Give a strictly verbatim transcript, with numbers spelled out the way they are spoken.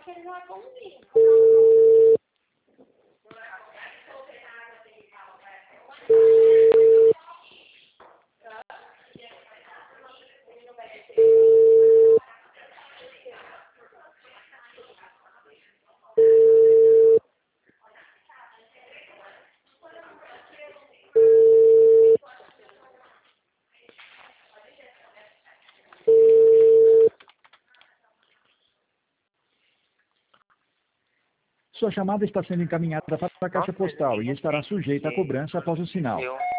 que ele não é comigo. Sua chamada está sendo encaminhada para a caixa postal e estará sujeita a cobrança após o sinal. Eu